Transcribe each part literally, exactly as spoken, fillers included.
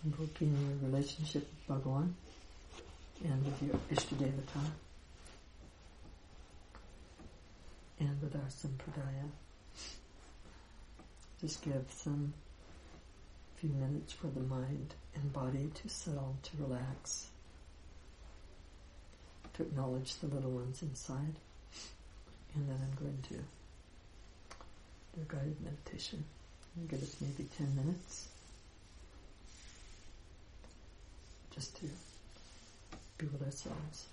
invoking your relationship with Bhagawan and with your Ishtadevata and with our Sampradaya. Just give some few minutes for the mind and body to settle, to relax, to acknowledge the little ones inside, and then I'm going to do a guided meditation. I'll give us maybe ten minutes just to be with ourselves.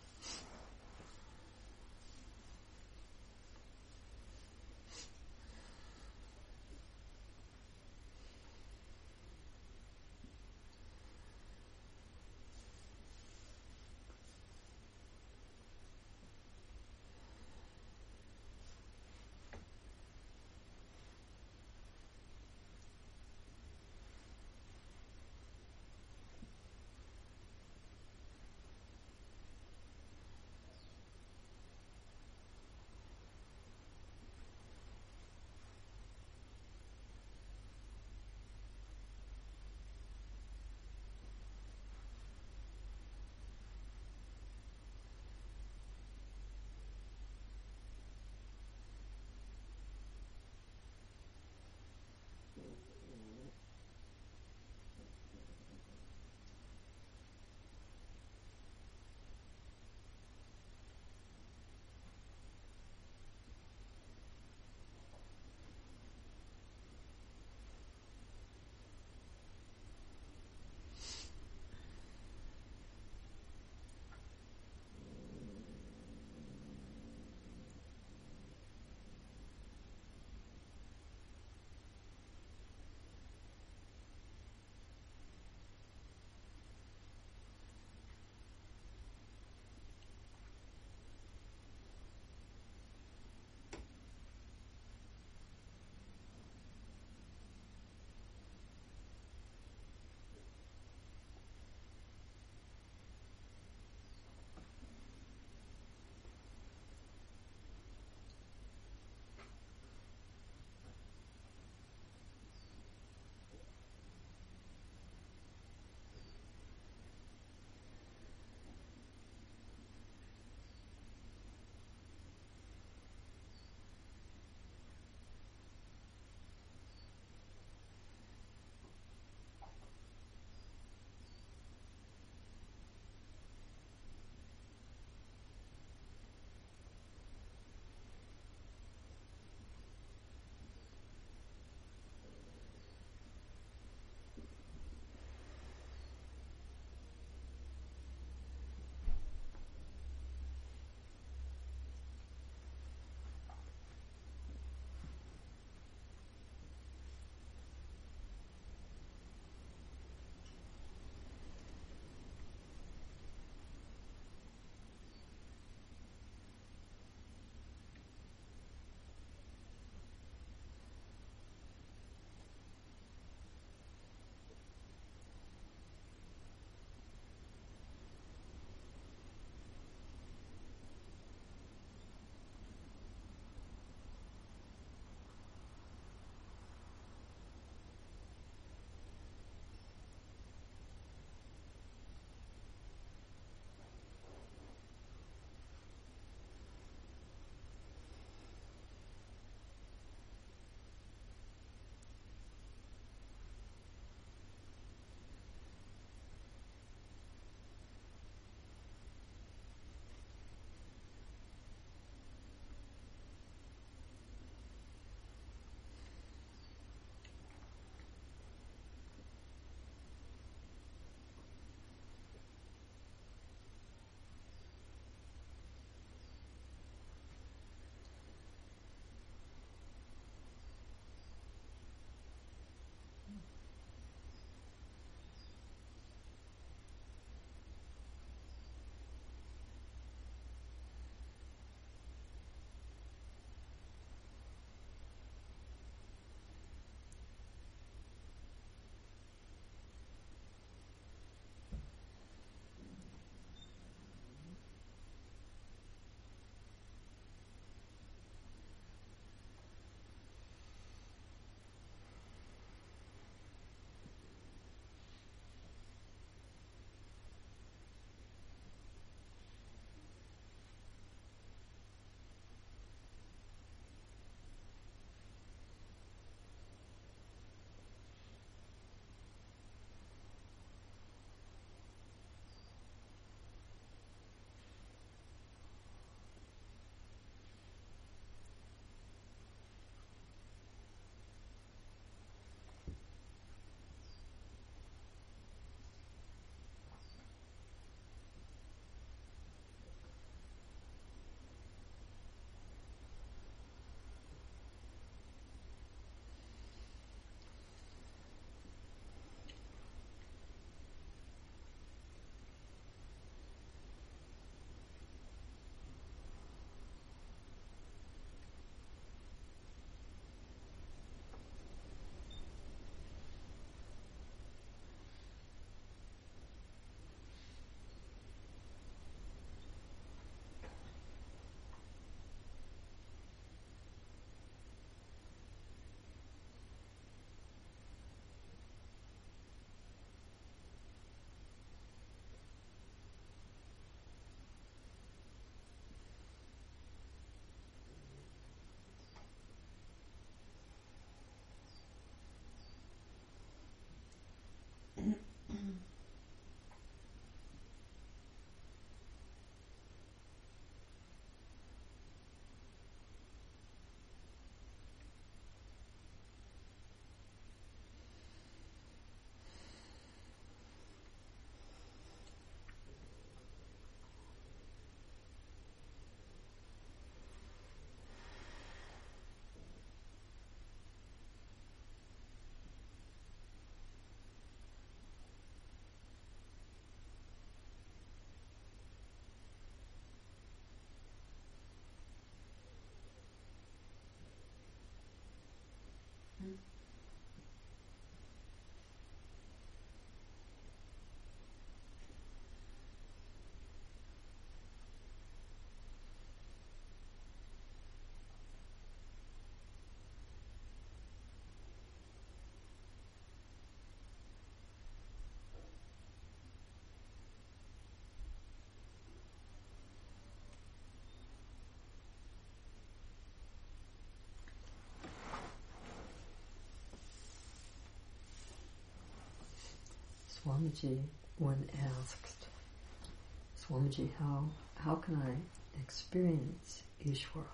Swamiji, when asked, Swamiji, how, how can I experience Ishvara?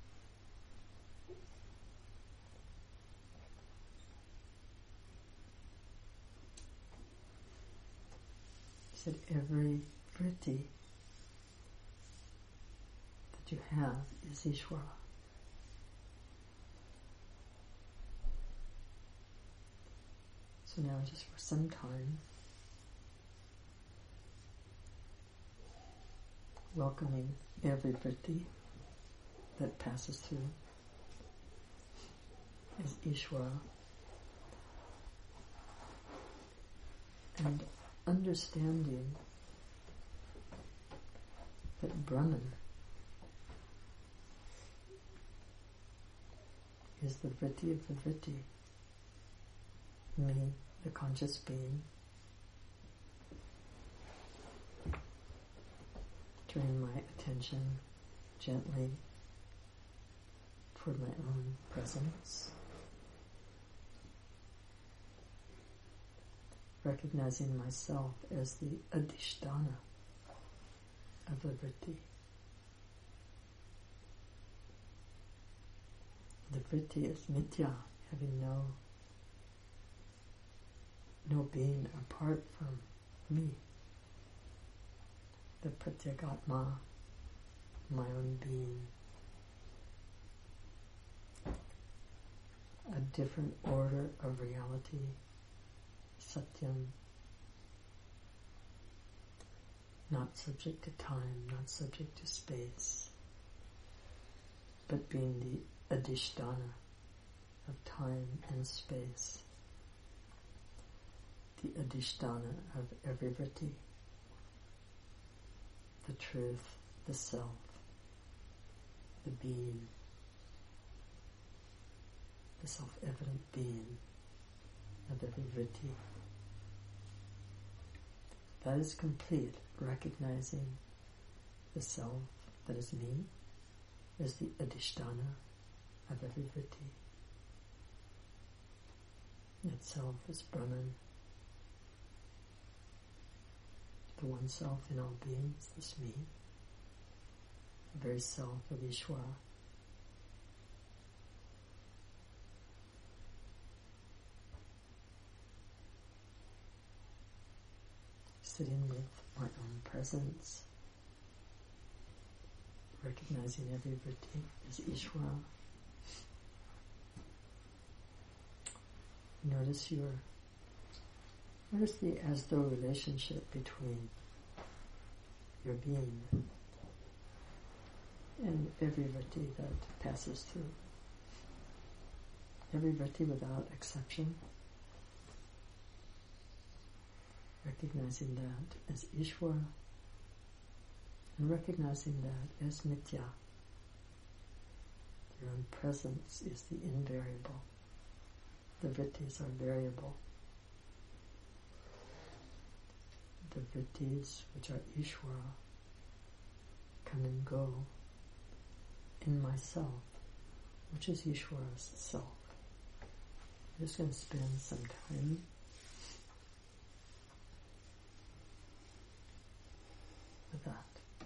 He said, every vritti that you have is Ishvara. So now just for some time, welcoming every vritti that passes through is Ishvara, and understanding that Brahman is the vritti of the vritti, me, the conscious being. Turning my attention gently toward my own presence, recognizing myself as the adhisthana of the vritti. The vritti is mithya, having no no being apart from me. The pratyagatma, my own being, a different order of reality, satyam, not subject to time, not subject to space, but being the adhisthana of time and space, the adhisthana of every vritti, the truth, the self, the being, the self-evident being of every vritti. That is complete, recognizing the self that is me as the adhisthana of every vritti. That self is Brahman, the one self in all beings, this me, the very self of Ishvara. Sitting with my own presence, recognizing every vritti as Ishvara. Notice your Notice the as though relationship between your being and every vritti that passes through. Every vritti without exception, recognizing that as Ishvara and recognizing that as Nitya. Your own presence is the invariable. The vrittis are variable. The vrittis, which are Ishvara, come and go in myself, which is Ishvara's self. I'm just going to spend some time with that.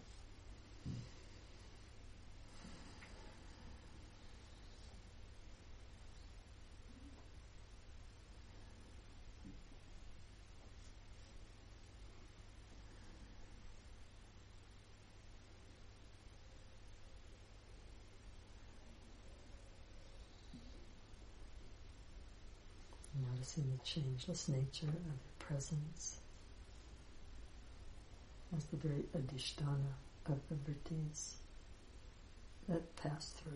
Noticing the changeless nature of your presence as the very adhisthana of the vrittis that pass through.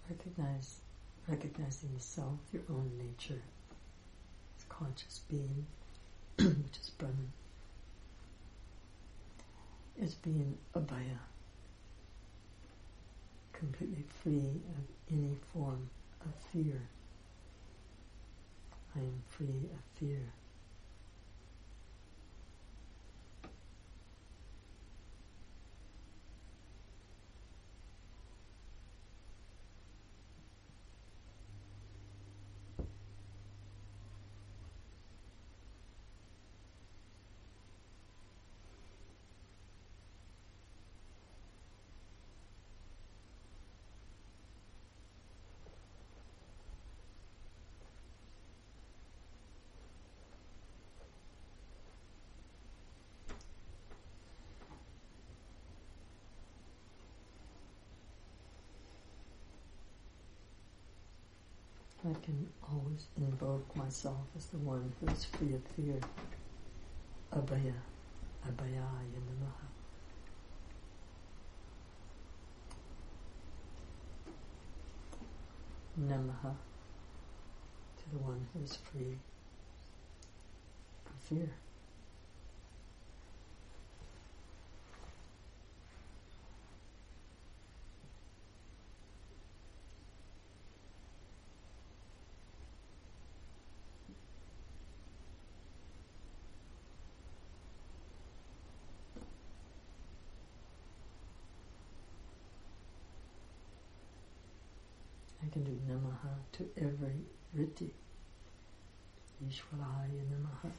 Recognize, recognizing the self, your own nature, as conscious being, which is Brahman, is being abhaya, completely free of any form of fear. I am free of fear. I can always invoke myself as the one who is free of fear. Abhaya, Abhayaya Namaha. Namaha to the one who is free of fear. I can do Namaha to every Vritti. Ishwaraya Namaha.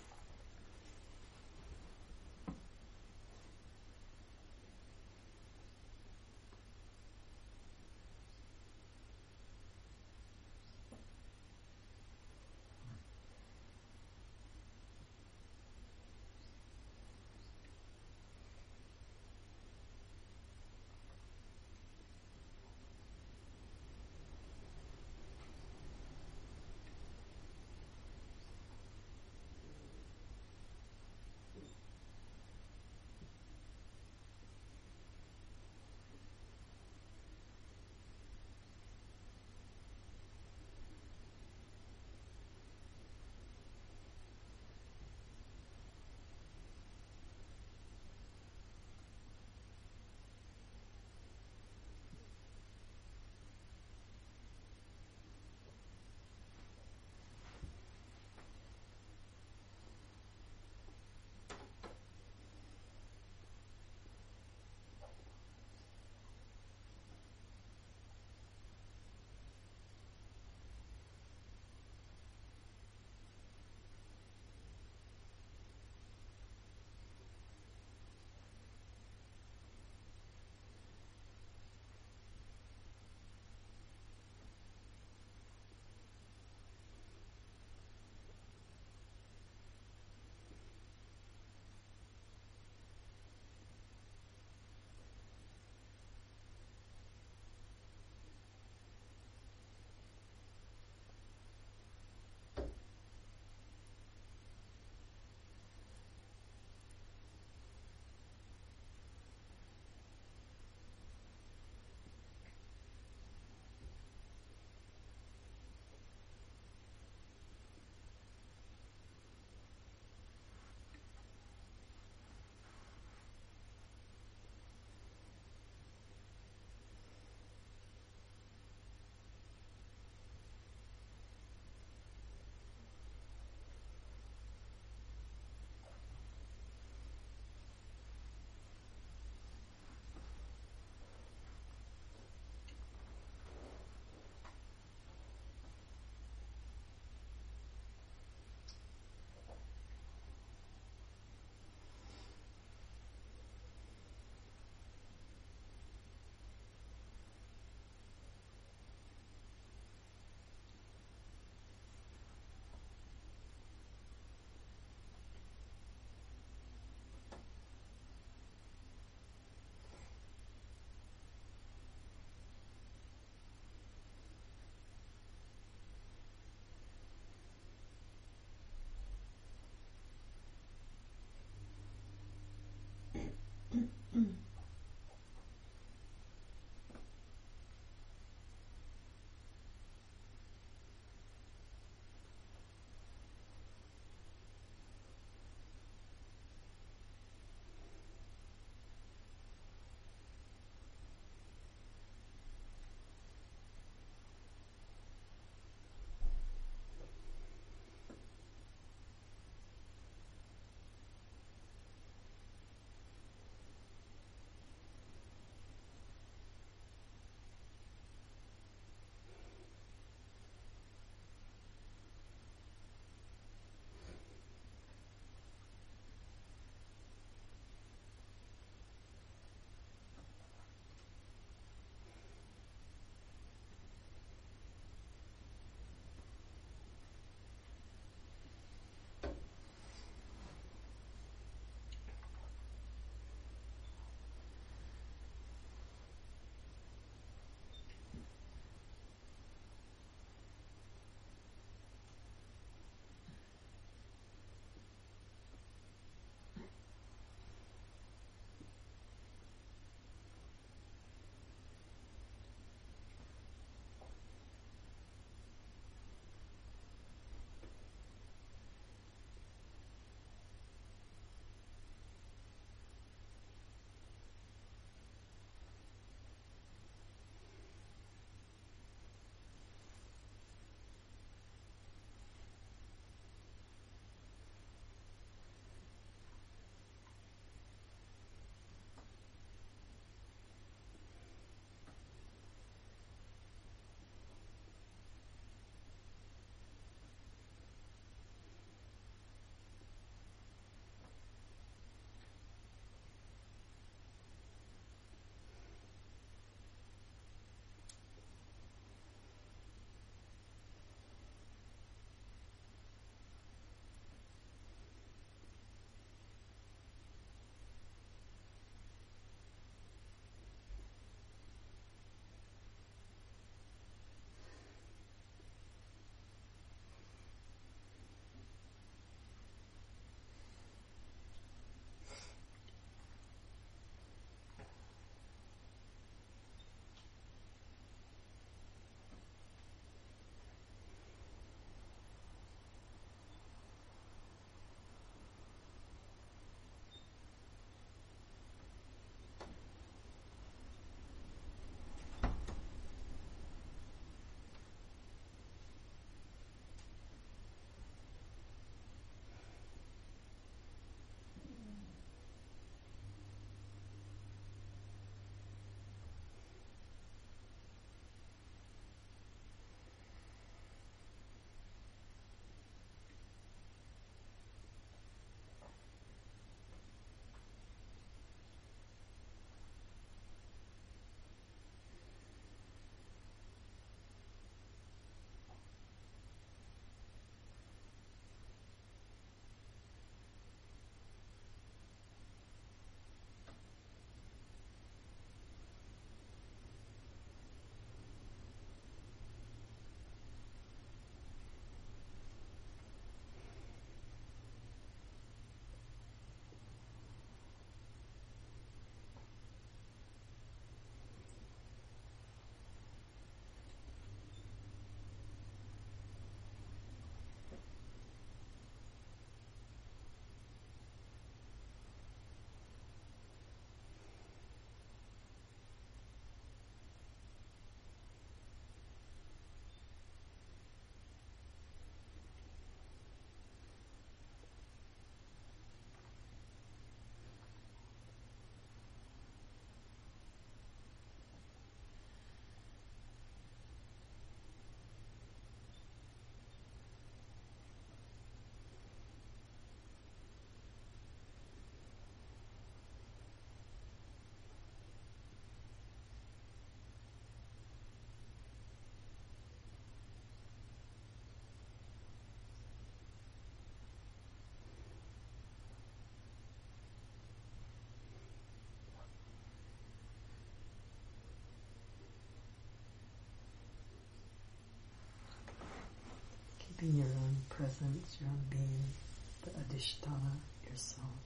presence, your own being, the Adhisthana, yourself,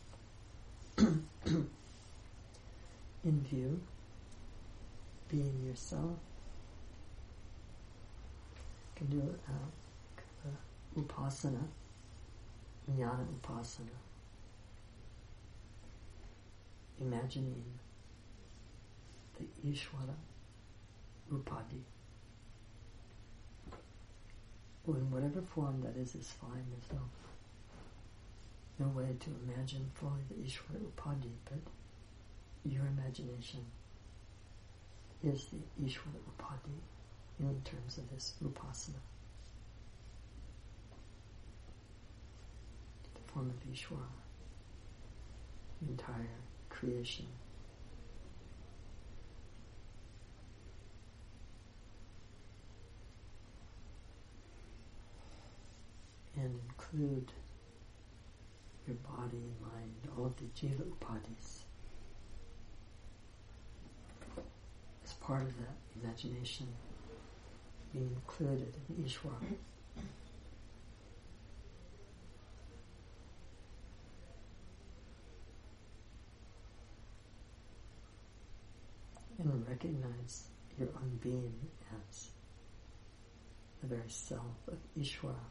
in view, being yourself. You can do uh, uh, upasana, jnana upasana, imagining the Ishvara Upadi. Well, in whatever form that is, is fine. There's no, no way to imagine fully the Ishvara Upadi, but your imagination is the Ishvara Upadi in terms of this upasana. The form of Ishvara, the entire creation. And include your body and mind, all of the jiva upadis, as part of that imagination, being included in Ishvara. And recognize your own being as the very self of Ishvara,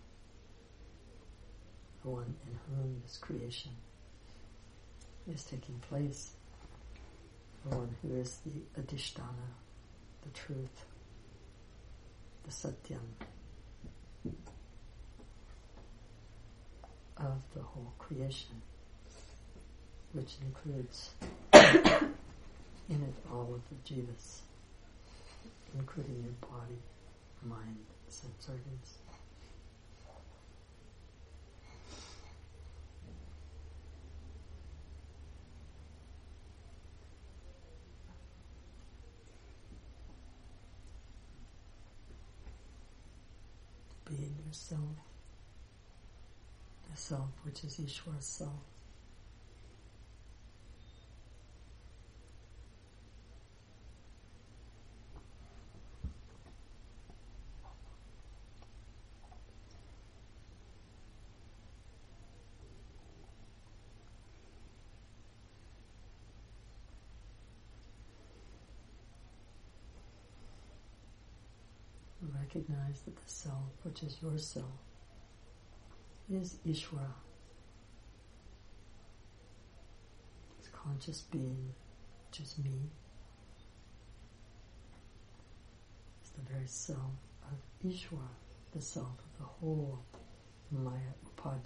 the one in whom this creation is taking place, the one who is the Adhisthana, the truth, the Satyam of the whole creation, which includes in it all of the jivas, including your body, mind, sense organs. Being yourself, the self which is Ishvara's self. Recognize that the self, which is your self, is Ishvara. It's conscious being, which is me. It's the very self of Ishvara, the self of the whole Maya Upadi.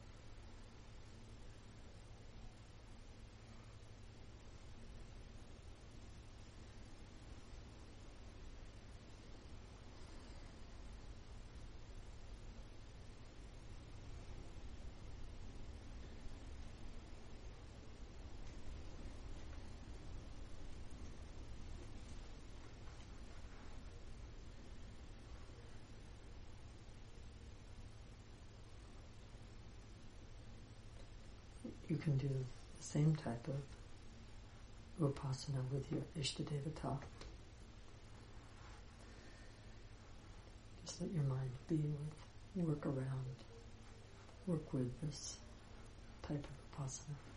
You can do the same type of upasana with your Ishtadevata. Just let your mind be with, work around, work with this type of upasana.